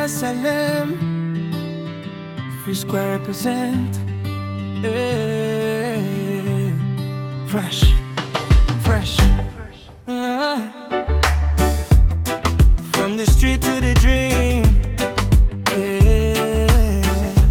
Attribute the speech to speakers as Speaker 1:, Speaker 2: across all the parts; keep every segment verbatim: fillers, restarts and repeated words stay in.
Speaker 1: S L M, Free Square represent. Hey. Fresh, fresh. Uh, from the street to the dream. Hey.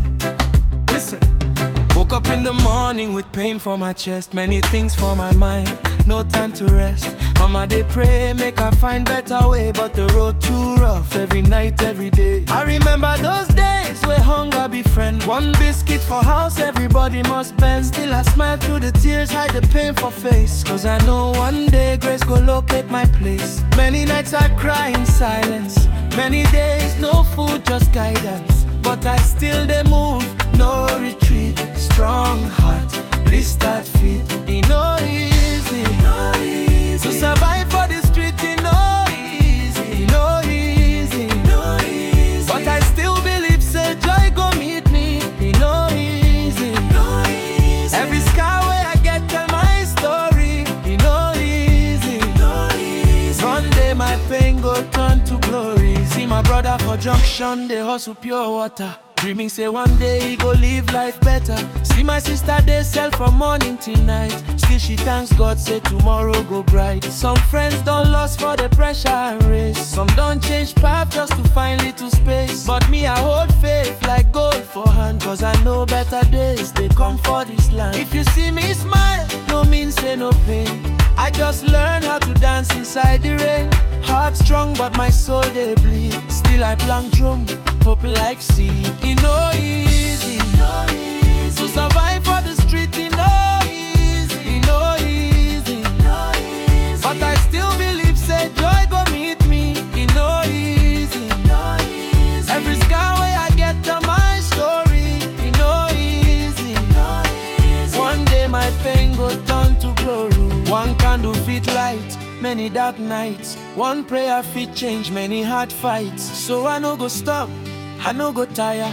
Speaker 1: Listen, woke up in the morning with pain for my chest, many things for my mind, no time to rest. Mama, they pray, make I find better way, but the road too rough, every night, every day. I remember those days where hunger be friend. One biscuit for house, everybody must bend. Still I smile through the tears, hide the pain for face, cause I know one day grace go locate my place. Many nights I cry in silence, many days no food, just guidance. But I still they move, no retreat. Strong heart, blistered feet. It no easy, no easy. To survive for the street, it no easy, no easy, no easy. But I still believe, say joy go meet me. It no easy, no easy. Every scar where I get tell my story. It no easy, no easy. One day my pain go turn to glory. See my brother for junction, they hustle pure water, dreaming say one day he go live life better. See my sister, they sell from morning till night. Still she thanks God, say tomorrow go bright. Some friends don't lost for the pressure and race. Some don't change path just to find little space. But me, I hold faith like gold for hand, cause I know better days, they come for this land. If you see me smile, no mean say no pain. I just learn how to dance inside the rain. Heart strong, but my soul they bleed. Still I plank drum, hope like seed. It no easy, no easy. To survive for the street, it no easy, it no easy, no easy. But I still believe, say joy go meet me. It no easy, no easy. Every scar way I get to my story. It no easy, no easy. One day my pain go turn to glory. One candle fit light many dark nights. One prayer fit change many hard fights. So I no go stop, I no go tire.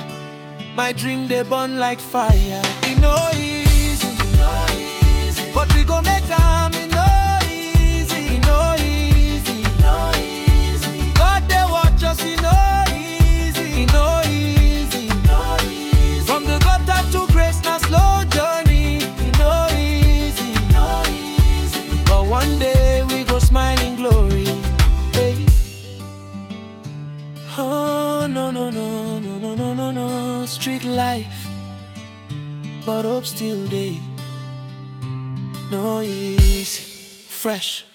Speaker 1: My dream they burn like fire. It no easy, no easy. But we go make am. It no easy, it no easy, no easy. God they watch us. It no easy, it no easy, no easy. From the gutter to grace, na slow journey. It no easy, no easy. But one day we go smile in glory. Hey. Oh no no no no no no no no. Street life, but hope still day. No easy, fresh.